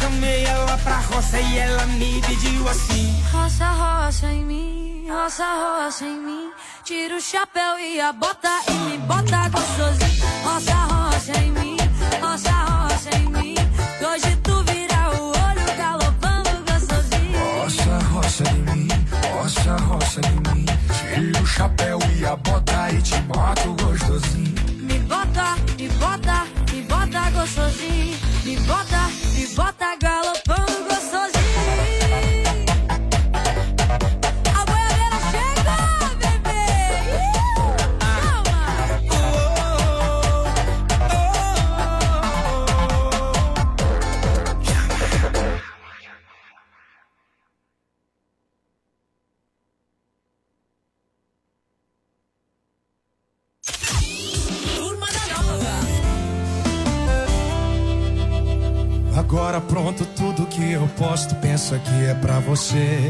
chamei ela pra roça e ela me pediu assim: roça, roça em mim, roça, roça em mim. Tira o chapéu e a bota e me bota gostosinho. Roça, roça em mim, roça, roça em mim. Hoje tu vira o olho galopando gostosinho. Roça, roça em mim, roça, roça em mim. Tira o chapéu e a bota e te boto gostosinho. Me bota, me bota, me bota gostosinho. Me bota galopando gostosinho. A boiadeira chegou, bebê. Calma. Turma da Nova. Agora pronto, tudo que eu posto, pensa que é pra você.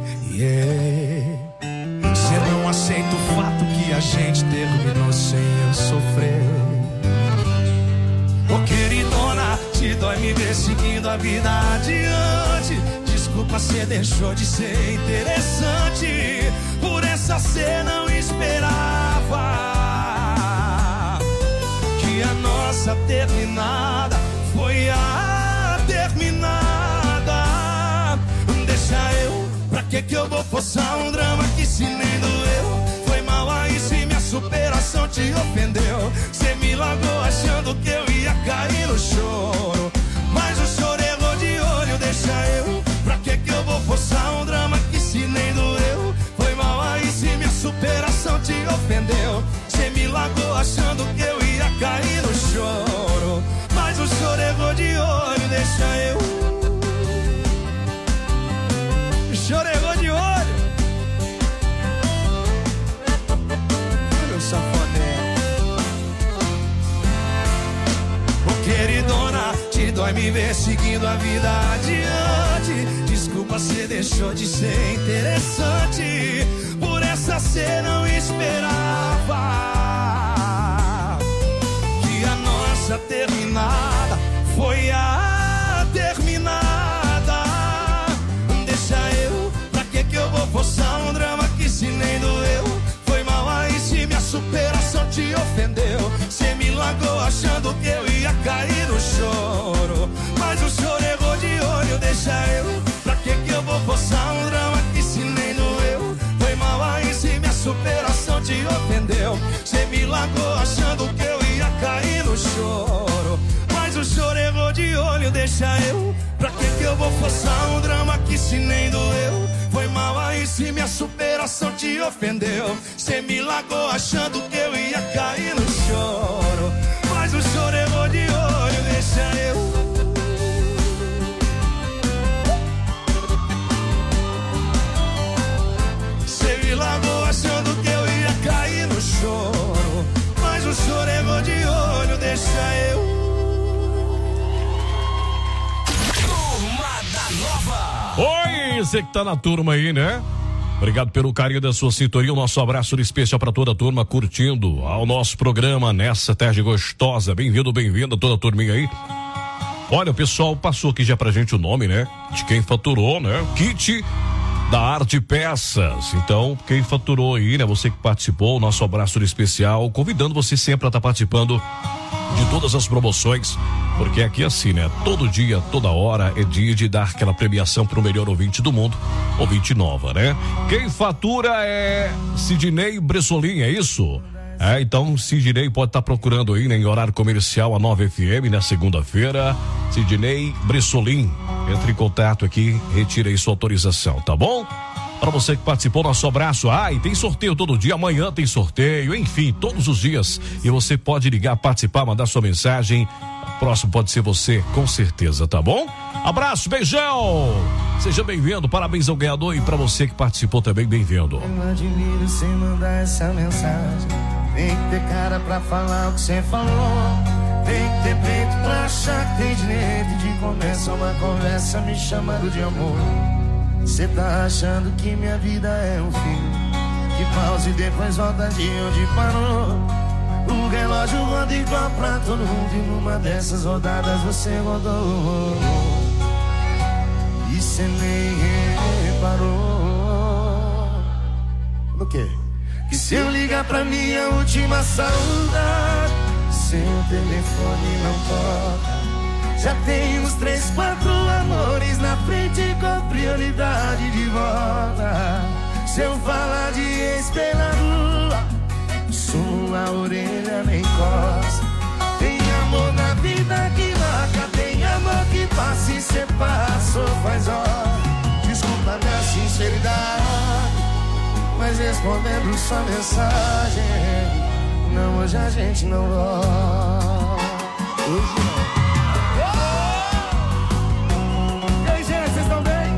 Cê não aceita o fato que a gente terminou sem eu sofrer. Ô queridona, te dói me ver seguindo a vida adiante. Desculpa, cê deixou de ser interessante. Por essa cê não esperava que a nossa terminada foi a terminada. Deixa eu, pra que eu vou forçar um drama que se nem doeu? Foi mal aí se minha superação te ofendeu. Cê me largou achando que eu ia cair no choro, mas o choro errou de olho. Deixa eu, pra que eu vou forçar um drama que se nem doeu? Foi mal aí se minha superação te ofendeu. Cê me largou achando que eu ia cair no choro, mas o choro errou de olho. Deixa eu, o choro errou de olho. Meu safoné. Ô queridona, te dói me ver seguindo a vida adiante. Desculpa, cê deixou de ser interessante. Por essa cê não esperava que a nossa terminada foi a terminada. Deixa eu, pra que eu vou forçar um drama que se nem doeu? Foi mal aí se minha superação te ofendeu. Cê me largou achando que eu ia cair no choro, mas o choro errou de olho. Deixa eu, pra que eu vou forçar um drama que se nem doeu? Foi mal aí se minha superação te ofendeu. Cê me largou achando que eu ia cair no choro, mas o choro errou de olho. Deixa eu, pra que eu vou forçar um drama que se nem doeu? Foi mal aí se minha superação te ofendeu. Cê me largou achando que eu ia cair no choro, mas o choro errou de olho. Deixa eu, cê me largou achando que eu ia cair no choro, mas o choro errou de olho. Deixa eu. Oi, você que tá na turma aí, né? Obrigado pelo carinho da sua sintonia. O nosso abraço especial para toda a turma curtindo ao nosso programa nessa tarde gostosa. Bem-vindo, bem-vinda toda a turminha aí. Olha, o pessoal passou aqui já pra gente o nome, né? De quem faturou, né? Kit da Arte Peças. Então, quem faturou aí, né? Você que participou, o nosso abraço especial. Convidando você sempre a estar participando de todas as promoções, porque aqui assim, né? Todo dia, toda hora é dia de dar aquela premiação pro melhor ouvinte do mundo, ouvinte nova, né? Quem fatura é Sidney Bressolin, é isso? Então Sidney pode estar procurando aí, né, em horário comercial a 9 FM na segunda-feira. Sidney Bressolin, entre em contato aqui, retira aí sua autorização, tá bom? Para você que participou, nosso abraço. E tem sorteio todo dia, amanhã tem sorteio, enfim, todos os dias. E você pode ligar, participar, mandar sua mensagem. O próximo pode ser você, com certeza, tá bom? Abraço, beijão! Seja bem-vindo, parabéns ao ganhador e para você que participou também, bem-vindo. Eu admiro sem mandar essa mensagem. Tem que ter cara pra falar o que você falou. Tem que ter peito pra achar que tem direito de começar uma conversa me chamando de amor. Cê tá achando que minha vida é um filme que pausa e depois volta de onde parou. O relógio roda igual pra todo mundo e numa dessas rodadas você rodou. pra minha última saudade. Seu telefone não toca. Já tem uns 3, 4 amores na frente com prioridade de volta. Se eu falar de ex pela rua, sua orelha nem coça. Tem amor na vida que marca, tem amor que passa e cê passou faz hora. Desculpa minha sinceridade, mas respondendo sua mensagem, não, hoje a gente não volta. Hoje não. E aí, gente, vocês estão bem?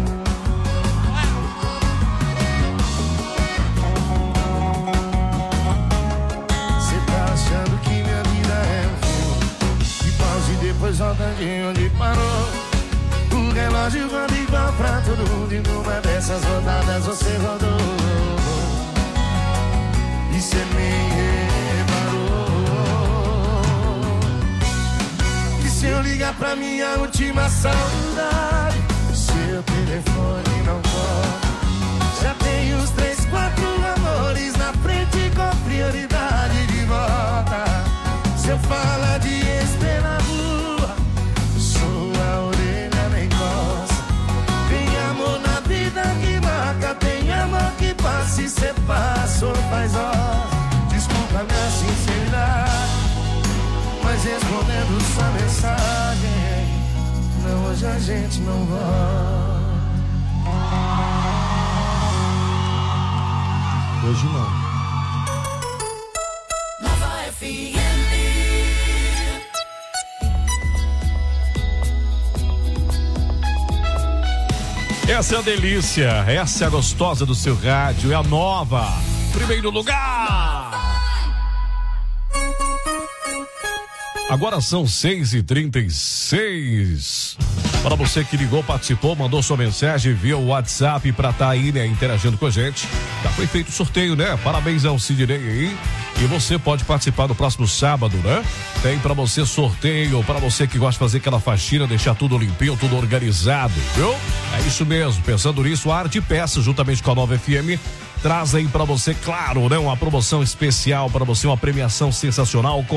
Cê tá achando que minha vida é um filme de pausa e depois volta de onde parou. O relógio roda igual pra todo mundo e numa dessas rodadas você rodou. E cê nem reparou que se eu ligar pra minha última saudade, seu telefone não toca. Já tem uns 3, 4 amores na frente com prioridade de volta. Se eu falar de ex pela rua, sua orelha nem coça. Tem amor na vida que marca, tem amor que passa e cê passou faz horas. Desculpa minha sinceridade, mas respondendo sua mensagem, não, hoje a gente não volta. Hoje não. Nova FM. Essa é a delícia, essa é a gostosa do seu rádio, é a nova. Primeiro lugar. Agora são 6h36. Para você que ligou, participou, mandou sua mensagem via o WhatsApp para estar aí, né, interagindo com a gente. Já foi feito o sorteio, né? Parabéns ao Sidney aí. E você pode participar no próximo sábado, né? Tem para você sorteio, para você que gosta de fazer aquela faxina, deixar tudo limpinho, tudo organizado, viu? É isso mesmo. Pensando nisso, a Arte Peças, juntamente com a Nova FM, traz aí para você, claro, né? Uma promoção especial para você, uma premiação sensacional com